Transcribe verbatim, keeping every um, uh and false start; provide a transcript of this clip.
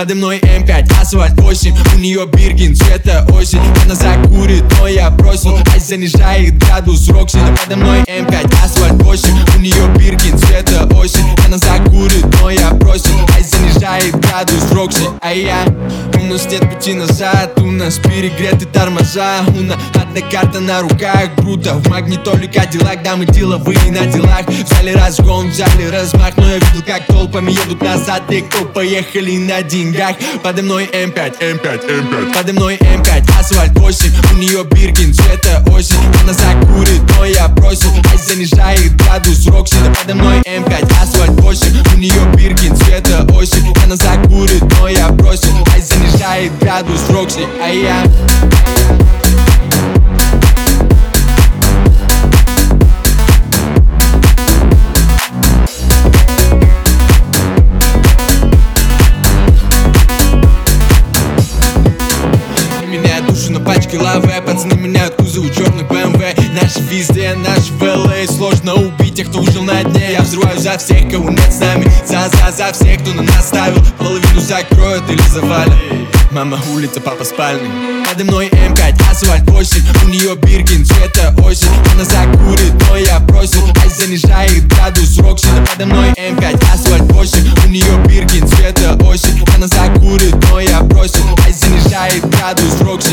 Подо мной эм пять, асфальт восемь, у нее Биркин цвета осень. Она закурит, но я бросил, ай занижает градус Рокси. Подо мной эм пять, асфальт восемь, у нее Биркин цвета осень. Она закурит, но я бросил, ай занижает градус Рокси. А я, у нас нет пути назад, у нас перегреты тормоза. У нас одна карта на руках, круто. В магнитоле Кадиллак, да мы деловые на делах. В зале разгон, в зале размах, но я видел, как толпами едут назад те, кто поехали на деньгах. Подо мной эм пять, эм пять, эм пять. Подо мной эм пять, асфальт восемь, у нее Биркин цвета осень. Она закурит, но я бросил, ай занижает градус Рокси. Подо мной эм пять, асфальт восемь, у нее Биркин цвета осень. Она закурит, но я бросил, ай занижает градус Рокси. А я на пачке лавы, пацаны меняют кузовы черных бэ эм вэ. Наши везде, наши в эл эй. Сложно убить тех, кто ужил на дне. Я взрываю за всех, кого нет с нами. За-за-за всех, кто на нас ставил. Половину закроют или завалят. Мама улица, папа спальный. Подо мной эм пять, асфальт восемь, у нее Биркин цвета осень. Она закурит, но я бросил, ай занижает градус Рокси. Подо мной эм пять, асфальт восемь, у нее Биркин цвета осень. Она закурит, но я бросил, ай занижает градус Рокси.